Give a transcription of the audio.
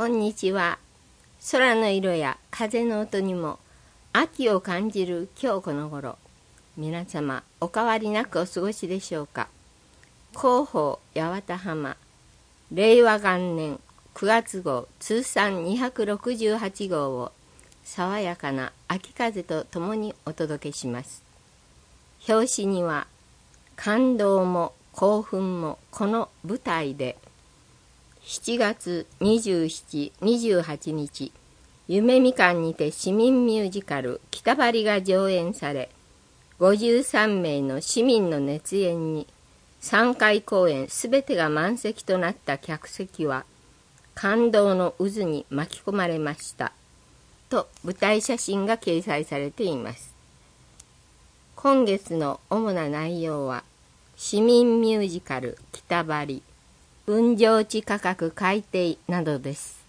こんにちは。空の色や風の音にも秋を感じる今日この頃、皆様お変わりなくお過ごしでしょうか。広報八幡浜令和元年9月号通算268号を爽やかな秋風とともにお届けします。表紙には感動も興奮もこの舞台で、7月27、28日、夢みかんにて市民ミュージカル北張が上演され、53名の市民の熱演に3回公演すべてが満席となった客席は感動の渦に巻き込まれましたと舞台写真が掲載されています。今月の主な内容は、市民ミュージカル北張、分譲地価格改定などです。